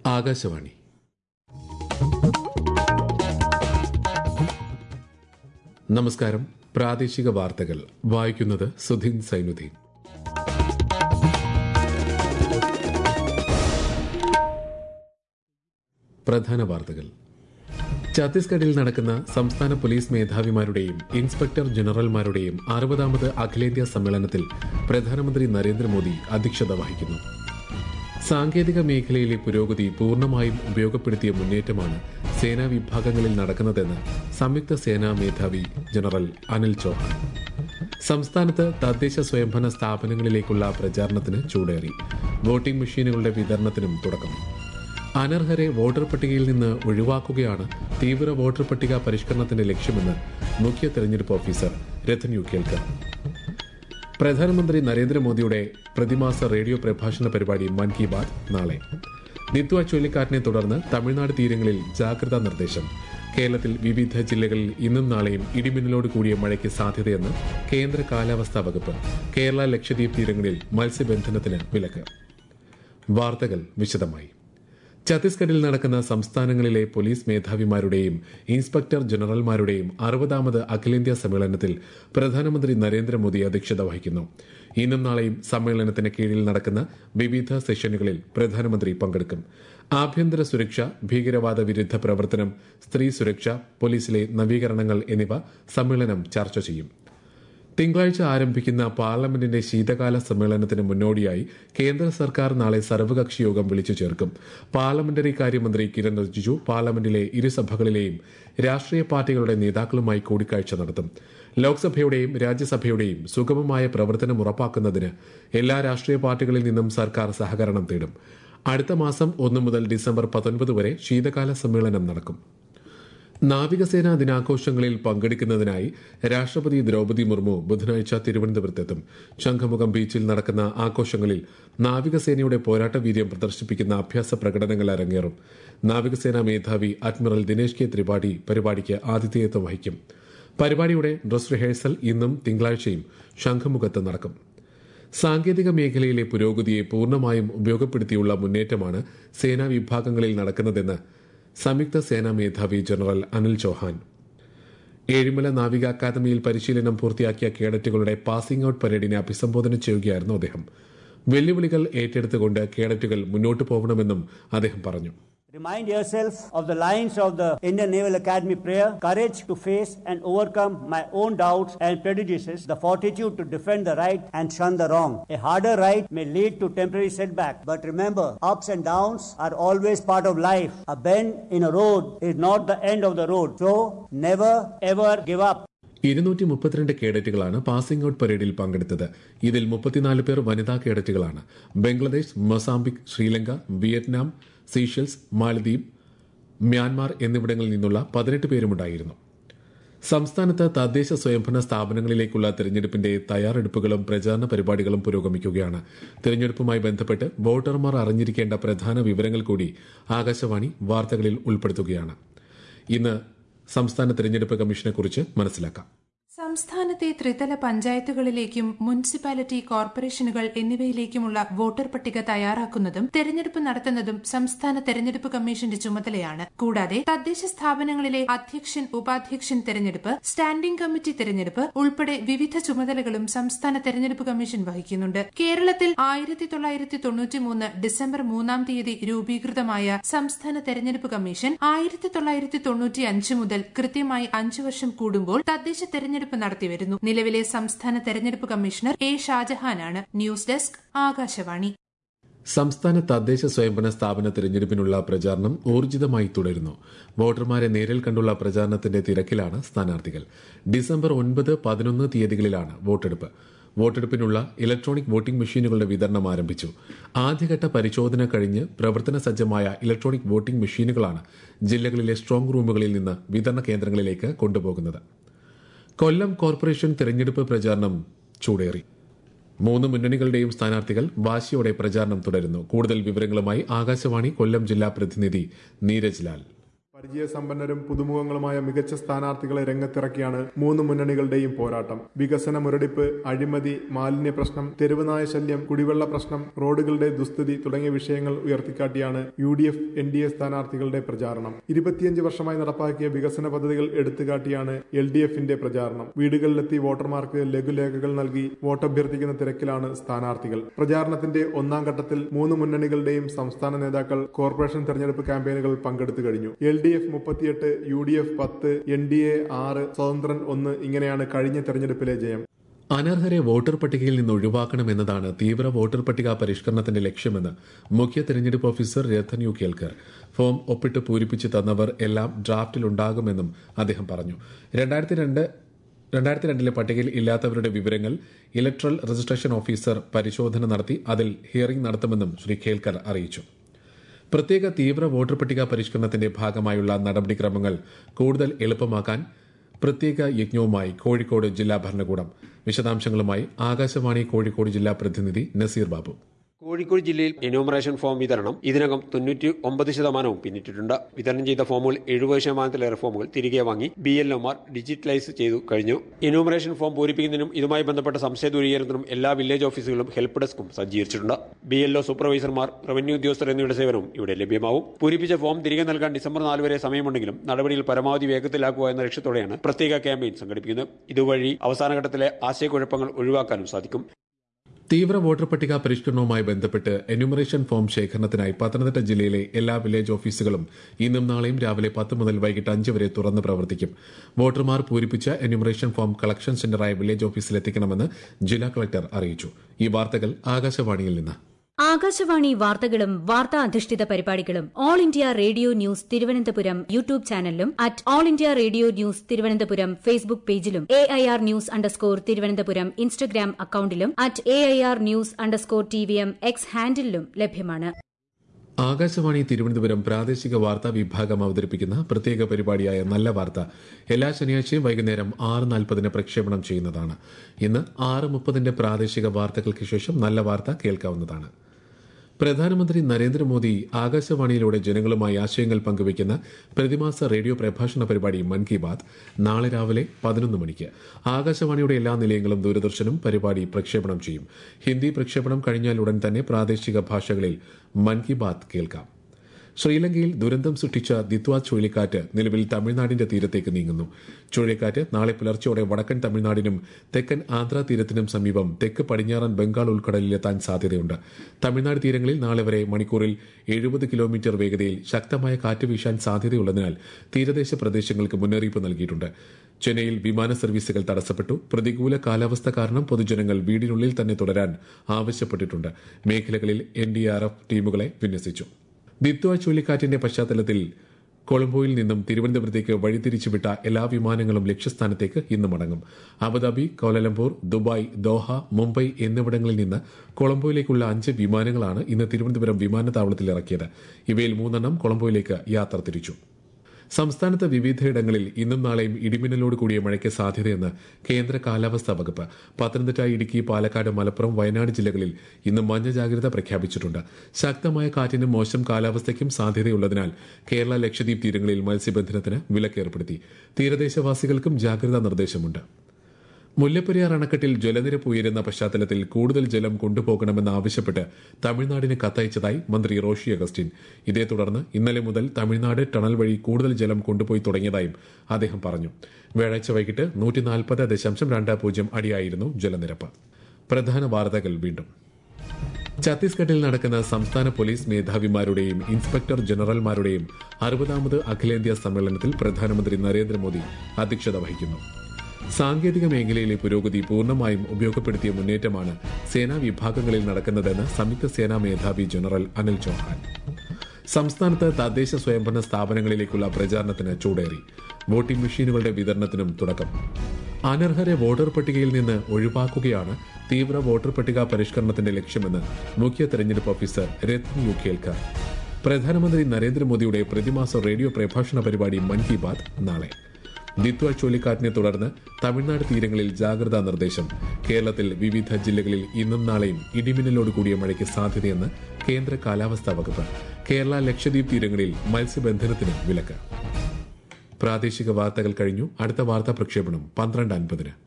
ആകാശവാണി. നമസ്കാരം. പ്രാദേശിക വാർത്തകൾ വായിക്കുന്നത് സുധീൻ സൈനുദ്ദീൻ. പ്രധാന വാർത്തകൾ. ഛത്തീസ്ഗഡിൽ നടക്കുന്ന സംസ്ഥാന പോലീസ് മേധാവിമാരുടെയും ഇൻസ്പെക്ടർ ജനറൽമാരുടെയും 60ാമത് അഖിലേന്ത്യാ സമ്മേളനത്തിൽ പ്രധാനമന്ത്രി നരേന്ദ്രമോദി അധ്യക്ഷത വഹിക്കുന്നു. സാങ്കേതിക മേഖലയിലെ പുരോഗതി പൂർണ്ണമായും ഉപയോഗപ്പെടുത്തിയ മുന്നേറ്റമാണ് സേനാ വിഭാഗങ്ങളിൽ നടക്കുന്നതെന്ന് സംയുക്ത സേനാ മേധാവി ജനറൽ അനിൽ ചൌഹാൻ. സംസ്ഥാനത്ത് തദ്ദേശ സ്വയംഭരണ സ്ഥാപനങ്ങളിലേക്കുള്ള പ്രചാരണത്തിന് ചൂടേറി. വോട്ടിംഗ് മെഷീനുകളുടെ വിതരണത്തിനും തുടക്കം. അനർഹരെ വോട്ടർ പട്ടികയിൽ നിന്ന് ഒഴിവാക്കുകയാണ് തീവ്ര വോട്ടർ പട്ടിക പരിഷ്കരണത്തിന്റെ ലക്ഷ്യമെന്ന് മുഖ്യ തെരഞ്ഞെടുപ്പ് ഓഫീസർ രത്തൻ യു കേൽക്കർ. പ്രധാനമന്ത്രി നരേന്ദ്രമോദിയുടെ പ്രതിമാസ റേഡിയോ പ്രഭാഷണ പരിപാടി മൻ കി ബാത് നാളെ. നിത്വ ചുഴലിക്കാറ്റിനെ തുടർന്ന് തമിഴ്നാട് തീരങ്ങളിൽ ജാഗ്രതാ നിർദ്ദേശം. കേരളത്തിൽ വിവിധ ജില്ലകളിൽ ഇന്നും നാളെയും ഇടിമിന്നലോട് കൂടിയ മഴയ്ക്ക് സാധ്യതയെന്ന് കേന്ദ്ര കാലാവസ്ഥാ വകുപ്പ്. കേരള ലക്ഷദ്വീപ് തീരങ്ങളിൽ മത്സ്യബന്ധനത്തിന് വിലക്ക്. വാർത്തകൾ വിശദമായി. ഛത്തീസ്ഗഡിൽ നടക്കുന്ന സംസ്ഥാനങ്ങളിലെ പോലീസ് മേധാവിമാരുടെയും ഇൻസ്പെക്ടർ ജനറൽമാരുടെയും 60ാമത് അഖിലേന്ത്യാ സമ്മേളനത്തിൽ പ്രധാനമന്ത്രി നരേന്ദ്രമോദി അധ്യക്ഷത വഹിക്കുന്നു. ഇന്നും നാളെയും സമ്മേളനത്തിന് കീഴിൽ നടക്കുന്ന വിവിധ സെഷനുകളിൽ പ്രധാനമന്ത്രി പങ്കെടുക്കും. ആഭ്യന്തര സുരക്ഷ, ഭീകരവാദ വിരുദ്ധ പ്രവർത്തനം, സ്ത്രീ സുരക്ഷ, പോലീസിലെ നവീകരണങ്ങൾ എന്നിവ സമ്മേളനം ചർച്ച ചെയ്യും. തിങ്കളാഴ്ച ആരംഭിക്കുന്ന പാർലമെന്റിന്റെ ശീതകാല സമ്മേളനത്തിന് മുന്നോടിയായി കേന്ദ്ര സർക്കാർ നാളെ സർവകക്ഷി യോഗം വിളിച്ചു ചേർക്കും. പാർലമെന്ററി കാര്യമന്ത്രി കിരൺ റിജിജു പാർലമെന്റിലെ ഇരുസഭകളിലെയും രാഷ്ട്രീയ പാർട്ടികളുടെ നേതാക്കളുമായി കൂടിക്കാഴ്ച നടത്തും. ലോക്സഭയുടെയും രാജ്യസഭയുടെയും സുഗമമായ പ്രവർത്തനം ഉറപ്പാക്കുന്നതിന് എല്ലാ രാഷ്ട്രീയ പാർട്ടികളിൽ നിന്നും സർക്കാർ സഹകരണം തേടും. അടുത്ത മാസം 1 മുതൽ ഡിസംബർ 19 വരെ ശീതകാല സമ്മേളനം നടക്കും. നാവികസേനാ ദിനാഘോഷങ്ങളിൽ പങ്കെടുക്കുന്നതിനായി രാഷ്ട്രപതി ദ്രൌപദി മുർമു ബുധനാഴ്ച തിരുവനന്തപുരത്തെത്തും. ശംഖുമുഖം ബീച്ചിൽ നടക്കുന്ന ആഘോഷങ്ങളിൽ നാവികസേനയുടെ പോരാട്ടവീര്യം പ്രദർശിപ്പിക്കുന്ന അഭ്യാസ പ്രകടനങ്ങൾ അരങ്ങേറും. നാവികസേനാ മേധാവി അഡ്മിറൽ ദിനേശ് കെ ത്രിപാഠി പരിപാടിക്ക് ആതിഥേയത്വം വഹിക്കും. പരിപാടിയുടെ ഡ്രസ് റിഹേഴ്സൽ ഇന്നും തിങ്കളാഴ്ചയും ശംഖുമുഖത്ത് നടക്കും. സാങ്കേതിക മേഖലയിലെ പുരോഗതിയെ പൂർണ്ണമായും ഉപയോഗപ്പെടുത്തിയുള്ള മുന്നേറ്റമാണ് സേനാ വിഭാഗങ്ങളിൽ നടക്കുന്നതെന്ന് സംയുക്ത സേനാ മേധാവി ജനറൽ അനിൽ ചൌഹാൻ. ഏഴിമല നാവിക അക്കാദമിയിൽ പരിശീലനം പൂർത്തിയാക്കിയ കേഡറ്റുകളുടെ പാസിംഗ് ഔട്ട് പരേഡിനെ അഭിസംബോധന ചെയ്യുകയായിരുന്നു അദ്ദേഹം. വെല്ലുവിളികൾ ഏറ്റെടുത്തുകൊണ്ട് കേഡറ്റുകൾ മുന്നോട്ടു പോകണമെന്നും അദ്ദേഹം പറഞ്ഞു. Remind yourself of the lines of the Indian Naval Academy prayer, courage to face and overcome my own doubts and prejudices, the fortitude to defend the right and shun the wrong. A harder right may lead to temporary setback, but remember, ups and downs are always part of life. A bend in a road is not the end of the road, so never ever give up. 232 കേഡറ്റുകളാണ് passing out പരേഡിൽ പങ്കെടുത്തത്. ഇതിൽ 34 പേർ വനിതാ കേഡറ്റുകളാണ്. Bangladesh, Mozambique, Sri Lanka, Vietnam, Seychelles, Maldives, Myanmar എന്നിവിടങ്ങളിൽ നിന്നുള്ള 18 പേരുമുണ്ടായിരുന്നു. സംസ്ഥാനത്ത് തദ്ദേശ സ്വയംഭരണ സ്ഥാപനങ്ങളിലേക്കുള്ള തെരഞ്ഞെടുപ്പിന്റെ തയ്യാറെടുപ്പുകളും പ്രചാരണ പരിപാടികളും പുരോഗമിക്കുകയാണ്. തെരഞ്ഞെടുപ്പുമായി ബന്ധപ്പെട്ട് വോട്ടർമാർ അറിഞ്ഞിരിക്കേണ്ട പ്രധാന വിവരങ്ങൾ കൂടി ആകാശവാണി വാർത്തകളിൽ ഉൾപ്പെടുത്തുകയാണ്. ഇന്ന് സംസ്ഥാന തെരഞ്ഞെടുപ്പ് കമ്മീഷനെക്കുറിച്ച് മനസ്സിലാക്കാം. സംസ്ഥാനത്തെ ത്രിതല പഞ്ചായത്തുകളിലേക്കും മുനിസിപ്പാലിറ്റി കോർപ്പറേഷനുകൾ എന്നിവയിലേക്കുമുള്ള വോട്ടർ പട്ടിക തയ്യാറാക്കുന്നതും തെരഞ്ഞെടുപ്പ് നടത്തുന്നതും സംസ്ഥാന തെരഞ്ഞെടുപ്പ് കമ്മീഷന്റെ ചുമതലയാണ്. കൂടാതെ തദ്ദേശ സ്ഥാപനങ്ങളിലെ അധ്യക്ഷൻ, ഉപാധ്യക്ഷൻ തെരഞ്ഞെടുപ്പ്, സ്റ്റാൻഡിംഗ് കമ്മിറ്റി തെരഞ്ഞെടുപ്പ് ഉൾപ്പെടെ വിവിധ ചുമതലകളും സംസ്ഥാന തെരഞ്ഞെടുപ്പ് കമ്മീഷൻ വഹിക്കുന്നുണ്ട്. കേരളത്തിൽ 1993 ഡിസംബർ 3 രൂപീകൃതമായ സംസ്ഥാന തെരഞ്ഞെടുപ്പ് കമ്മീഷൻ 1995 മുതൽ കൃത്യമായി 5 വർഷം കൂടുമ്പോൾ തദ്ദേശ തെരഞ്ഞെടുപ്പ് നടത്തിവരുന്നു. നിലവിലെ സംസ്ഥാന തെരഞ്ഞെടുപ്പ് കമ്മീഷണർ എ ഷാജഹാനാണ്. News desk, Akashvani. സംസ്ഥാന തദ്ദേശ സ്വയംഭരണ സ്ഥാപന തെരഞ്ഞെടുപ്പിനുള്ള പ്രചാരണം ഊർജിതമായി തുടരുന്നു. വോട്ടർമാരെ നേരിൽ കണ്ടുള്ള പ്രചാരണത്തിന്റെ തിരക്കിലാണ് സ്ഥാനാർത്ഥികൾ. ഡിസംബർ 9, 11 തീയതികളിലാണ് വോട്ടെടുപ്പ്. വോട്ടെടുപ്പിനുള്ള ഇലക്ട്രോണിക് വോട്ടിംഗ് മെഷീനുകളുടെ വിതരണം ആരംഭിച്ചു. ആദ്യഘട്ട പരിശോധന കഴിഞ്ഞ് പ്രവർത്തന സജ്ജമായ ഇലക്ട്രോണിക് വോട്ടിംഗ് മെഷീനുകളാണ് ജില്ലകളിലെ സ്ട്രോങ് റൂമുകളിൽ നിന്ന് വിതരണ കേന്ദ്രങ്ങളിലേക്ക് കൊണ്ടുപോകുന്നത്. കൊല്ലം കോർപ്പറേഷൻ തെരഞ്ഞെടുപ്പ് പ്രചാരണം ചൂടേറി. 3 മുന്നണികളുടെയും സ്ഥാനാർത്ഥികൾ വാശിയോടെ പ്രചാരണം തുടരുന്നു. കൂടുതൽ വിവരങ്ങളുമായി ആകാശവാണി കൊല്ലം ജില്ലാ പ്രതിനിധി നീരജ് ലാൽ. പരിചയസമ്പന്നരും പുതുമുഖങ്ങളുമായ മികച്ച സ്ഥാനാർത്ഥികളെ രംഗത്തിറക്കിയാണ് മൂന്ന് മുന്നണികളുടെയും പോരാട്ടം. വികസന മുരടിപ്പ്, അഴിമതി, മാലിന്യ പ്രശ്നം, തെരുവുനായ ശല്യം, കുടിവെള്ള പ്രശ്നം, റോഡുകളുടെ ദുസ്ഥിതി തുടങ്ങിയ വിഷയങ്ങൾ ഉയർത്തിക്കാട്ടിയാണ് UDF NDA സ്ഥാനാർത്ഥികളുടെ പ്രചാരണം. 25 വർഷമായി നടപ്പാക്കിയ വികസന പദ്ധതികൾ എടുത്തുകാട്ടിയാണ് LDFന്റെ പ്രചാരണം. വീടുകളിലെത്തി വോട്ടർമാർക്ക് ലഘുലേഖകൾ നൽകി വോട്ടഭ്യർത്ഥിക്കുന്ന തിരക്കിലാണ് സ്ഥാനാർത്ഥികൾ. പ്രചാരണത്തിന്റെ ഒന്നാം ഘട്ടത്തിൽ മൂന്ന് മുന്നണികളുടെയും സംസ്ഥാന നേതാക്കൾ കോർപ്പറേഷൻ തെരഞ്ഞെടുപ്പ് ക്യാമ്പയിനുകൾ പങ്കെടുത്തു കഴിഞ്ഞു. LDF 38, UDF 10, NDA 6, സ്വതന്ത്രൻ 1 ഇങ്ങനെയാണ് കഴിഞ്ഞ തെരഞ്ഞെടുപ്പിലെ ജയം. അനർഹരെ വോട്ടർ പട്ടികയിൽ നിന്ന് ഒഴിവാക്കണമെന്നതാണ് തീവ്ര വോട്ടർ പട്ടിക പരിഷ്കരണത്തിന്റെ ലക്ഷ്യമെന്ന് മുഖ്യ തെരഞ്ഞെടുപ്പ് officer Rathan U Kelkar. Form ഒപ്പിട്ട് പൂരിപ്പിച്ച് തന്നവർ എല്ലാം ഡ്രാഫ്റ്റിലുണ്ടാകുമെന്നും അദ്ദേഹം പറഞ്ഞു. 2002 പട്ടികയിൽ ഇല്ലാത്തവരുടെ വിവരങ്ങൾ ഇലക്ട്രൽ രജിസ്ട്രേഷൻ ഓഫീസർ പരിശോധന നടത്തി അതിൽ ഹിയറിംഗ് നടത്തുമെന്നും ശ്രീ കേൽക്കർ അറിയിച്ചു. പ്രത്യേക തീവ്ര വോട്ടർ പട്ടിക പരിഷ്കരണത്തിന്റെ ഭാഗമായുള്ള നടപടിക്രമങ്ങൾ കൂടുതൽ എളുപ്പമാക്കാൻ പ്രത്യേക യജ്ഞവുമായി കോഴിക്കോട് ജില്ലാ ഭരണകൂടം. വിശദാംശങ്ങളുമായി ആകാശവാണി കോഴിക്കോട് ജില്ലാ പ്രതിനിധി നസീർ ബാബു. കോഴിക്കോട് ജില്ലയിൽ എന്യൂമറേഷൻ ഫോം വിതരണം ഇതിനകം 99% പിന്നിട്ടിട്ടുണ്ട്. വിതരണം ചെയ്ത ഫോമുകൾ 70%-ലേറെ ഫോമുകൾ തിരികെ വാങ്ങി BLOമാർ ഡിജിറ്റലൈസ് ചെയ്തു കഴിഞ്ഞു. എന്യൂമറേഷൻ ഫോം പൂരിപ്പിക്കുന്നതിനും ഇതുമായി ബന്ധപ്പെട്ട സംശയ ദൂരീകരണത്തിനും എല്ലാ വില്ലേജ് ഓഫീസുകളും ഹെൽപ്പ് ഡെസ്കും സജ്ജീകരിച്ചിട്ടുണ്ട്. BLO സൂപ്പർവൈസർമാർ, റവന്യൂ ഉദ്യോഗസ്ഥർ എന്നിവരുടെ സേവനവും ഇവിടെ ലഭ്യമാവും. പൂരിപ്പിച്ച ഫോം തിരികെ നൽകാൻ ഡിസംബർ 4 വരെ സമയമുണ്ടെങ്കിലും നടപടികൾ പരമാവധി വേഗത്തിലാക്കുക എന്ന ലക്ഷ്യത്തോടെയാണ് പ്രത്യേക ക്യാമ്പയിൻ സംഘടിപ്പിക്കുന്നത്. ഇതുവഴി അവസാനഘട്ടത്തിലെ ആശയക്കുഴപ്പങ്ങൾ ഒഴിവാക്കാനും സാധിക്കും. തീവ്ര വോട്ടർ പട്ടിക പരിഷ്കരണവുമായി ബന്ധപ്പെട്ട് എന്യൂമറേഷൻ ഫോം ശേഖരണത്തിനായി പത്തനംതിട്ട ജില്ലയിലെ എല്ലാ വില്ലേജ് ഓഫീസുകളും ഇന്നും നാളെയും രാവിലെ 10 മുതൽ വൈകിട്ട് 5 വരെ തുറന്ന് പ്രവർത്തിക്കും. വോട്ടർമാർ പൂരിപ്പിച്ച എന്യൂമറേഷൻ ഫോം കളക്ഷൻ സെന്ററായ വില്ലേജ് ഓഫീസിലെത്തിക്കണമെന്ന് ജില്ലാ കളക്ടർ അറിയിച്ചു. ഈ വാർത്തകൾ ആകാശവാണിയിൽ നിന്ന്. ആകാശവാണി വാർത്തകളും വാർത്താ അധിഷ്ഠിത പരിപാടികളും all India radio news Thiruvananthapuram YouTube ചാനലിലും all India radio news Thiruvananthapuram Facebook പേജിലും AIR ന്യൂസ് _ ഇൻസ്റ്റഗ്രാം അക്കൌണ്ടിലും @AIR ന്യൂസ് _TVM X ഹാൻഡിലും ലഭ്യമാണ്. ആകാശവാണി തിരുവനന്തപുരം പ്രാദേശിക വാർത്താ വിഭാഗം അവതരിപ്പിക്കുന്ന പ്രത്യേക പരിപാടിയായ നല്ല വാർത്ത എല്ലാ ശനിയാഴ്ചയും വൈകുന്നേരം 6:40 പ്രക്ഷേപണം ചെയ്യുന്നതാണ്. ഇന്ന് 6:30 പ്രാദേശിക വാർത്തകൾക്ക് ശേഷം നല്ല വാർത്ത കേൾക്കാവുന്നതാണ്. പ്രധാനമന്ത്രി നരേന്ദ്രമോദി ആകാശവാണിയിലൂടെ ജനങ്ങളുമായി ആശയങ്ങൾ പങ്കുവയ്ക്കുന്ന പ്രതിമാസ റേഡിയോ പ്രഭാഷണ പരിപാടി മൻ കി ബാത് നാളെ രാവിലെ 11 മണിക്ക് ആകാശവാണിയുടെ എല്ലാ നിലയങ്ങളും ദൂരദർശനും പരിപാടി പ്രക്ഷേപണം ചെയ്യും. ഹിന്ദി പ്രക്ഷേപണം കഴിഞ്ഞാൽ ഉടൻ തന്നെ പ്രാദേശിക ഭാഷകളിൽ മൻ കി ബാത് കേൾക്കാം. ശ്രീലങ്കയിൽ ദുരന്തം സൃഷ്ടിച്ച ദിത്വ ചുഴലിക്കാറ്റ് നിലവിൽ തമിഴ്നാടിന്റെ തീരത്തേക്ക് നീങ്ങുന്നു. ചുഴലിക്കാറ്റ് നാളെ പുലർച്ചെയോടെ വടക്കൻ തമിഴ്നാടിനും തെക്കൻ ആന്ധ്ര തീരത്തിനും സമീപം തെക്ക് പടിഞ്ഞാറൻ ബംഗാൾ ഉൾക്കടലിലെത്താൻ സാധ്യതയുണ്ട്. തമിഴ്നാട് തീരങ്ങളിൽ നാളെ വരെ മണിക്കൂറിൽ 70 കിലോമീറ്റർ വേഗതയിൽ ശക്തമായ കാറ്റ് വീശാൻ സാധ്യതയുള്ളതിനാൽ തീരദേശ പ്രദേശങ്ങൾക്ക് മുന്നറിയിപ്പ് നൽകിയിട്ടുണ്ട്. ചെന്നൈയിൽ വിമാന സർവീസുകൾ തടസ്സപ്പെട്ടു. പ്രതികൂല കാലാവസ്ഥ കാരണം പൊതുജനങ്ങൾ വീടിനുള്ളിൽ തന്നെ തുടരാൻ ആവശ്യപ്പെട്ടിട്ടുണ്ട്. മേഖലകളിൽ NDRF ടീമുകളെ വിന്യസിച്ചു. ദിത്വ ചുഴലിക്കാറ്റിന്റെ പശ്ചാത്തലത്തിൽ കൊളംബോയിൽ നിന്നും തിരുവനന്തപുരത്തേക്ക് വഴിതിരിച്ചുവിട്ട എല്ലാ വിമാനങ്ങളും ലക്ഷ്യസ്ഥാനത്തേക്ക് ഇന്ന് മടങ്ങും. Abu Dhabi, Kuala Lumpur, Dubai, Doha, Mumbai എന്നിവിടങ്ങളിൽ നിന്ന് കൊളംബോയിലേക്കുള്ള 5 വിമാനങ്ങളാണ് ഇന്ന് തിരുവനന്തപുരം വിമാനത്താവളത്തിൽ ഇറക്കിയത്. ഇവയിൽ 3 കൊളംബോയിലേക്ക് യാത്ര തിരിച്ചു. സംസ്ഥാനത്ത് വിവിധയിടങ്ങളിൽ ഇന്നും നാളെയും ഇടിമിന്നലോട് കൂടിയ മഴയ്ക്ക് സാധ്യതയെന്ന് കേന്ദ്ര കാലാവസ്ഥാ വകുപ്പ്. പത്തനംതിട്ട, ഇടുക്കി, പാലക്കാട്, മലപ്പുറം, വയനാട് ജില്ലകളിൽ ഇന്ന് മഞ്ഞ ജാഗ്രത പ്രഖ്യാപിച്ചിട്ടുണ്ട്. ശക്തമായ കാറ്റിനും മോശം കാലാവസ്ഥയ്ക്കും സാധ്യതയുള്ളതിനാൽ കേരള, ലക്ഷദ്വീപ് തീരങ്ങളിൽ മത്സ്യബന്ധനത്തിന് വിലക്കേർപ്പെടുത്തി. തീരദേശവാസികൾക്കും ജാഗ്രതാ നിർദ്ദേശമുണ്ട്. മുല്ലപ്പെരിയാർ അണക്കെട്ടിൽ ജലനിരപ്പ് ഉയരുന്ന പശ്ചാത്തലത്തിൽ കൂടുതൽ ജലം കൊണ്ടുപോകണമെന്നാവശ്യപ്പെട്ട് തമിഴ്നാടിന് കത്തയച്ചതായി മന്ത്രി റോഷി അഗസ്റ്റിൻ. ഇതേ തുടർന്ന് ഇന്നലെ മുതൽ തമിഴ്നാട് ടണൽ വഴി കൂടുതൽ ജലം കൊണ്ടുപോയി തുടങ്ങിയതായും അദ്ദേഹം പറഞ്ഞു. വ്യാഴാഴ്ച വൈകിട്ട് 140.20 അടിയായിരുന്നു ജലനിരപ്പ്. പ്രധാന വാർത്തകൾ വീണ്ടും. ഛത്തീസ്ഗഡിൽ നടക്കുന്ന സംസ്ഥാന പോലീസ് മേധാവിമാരുടെയും ഇൻസ്പെക്ടർ ജനറൽമാരുടെയും 60ാമത് അഖിലേന്ത്യാ സമ്മേളനത്തിൽ പ്രധാനമന്ത്രി നരേന്ദ്രമോദി അധ്യക്ഷത വഹിക്കുന്നു. സാങ്കേതിക മേഖലയിലെ പുരോഗതി പൂർണ്ണമായും ഉപയോഗപ്പെടുത്തിയ മുന്നേറ്റമാണ് സേനാ വിഭാഗങ്ങളിൽ നടക്കുന്നതെന്ന് സംയുക്ത സേനാ മേധാവി ജനറൽ അനിൽ ചൌഹാൻ. സംസ്ഥാനത്ത് തദ്ദേശ സ്വയംഭരണ സ്ഥാപനങ്ങളിലേക്കുള്ള പ്രചാരണത്തിന് ചൂടേറി. വോട്ടിംഗ് മെഷീനുകളുടെ വിതരണത്തിനും തുടക്കം. അനർഹരെ വോട്ടർ പട്ടികയിൽ നിന്ന് ഒഴിവാക്കുകയാണ് തീവ്ര വോട്ടർ പട്ടിക പരിഷ്കരണത്തിന്റെ ലക്ഷ്യമെന്ന് മുഖ്യ തെരഞ്ഞെടുപ്പ് ഓഫീസർ രത്തൻ യു കേൽക്കർ. പ്രധാനമന്ത്രി നരേന്ദ്രമോദിയുടെ പ്രതിമാസ റേഡിയോ പ്രഭാഷണ പരിപാടി മൻ കി ബാത് നാളെ. ദിത്വ ചുഴലിക്കാറ്റിനെ തുടർന്ന് തമിഴ്നാട് തീരങ്ങളിൽ ജാഗ്രതാ നിർദ്ദേശം. കേരളത്തിൽ വിവിധ ജില്ലകളിൽ ഇന്നും നാളെയും ഇടിമിന്നലോട് കൂടിയ മഴയ്ക്ക് സാധ്യതയെന്ന് കേന്ദ്ര കാലാവസ്ഥാ വകുപ്പ്. കേരള ലക്ഷദ്വീപ് തീരങ്ങളിൽ മത്സ്യബന്ധനത്തിന് വിലക്ക്. പ്രാദേശിക വാർത്തകൾ കഴിഞ്ഞു. അടുത്ത വാർത്താ പ്രക്ഷേപണം 12:50.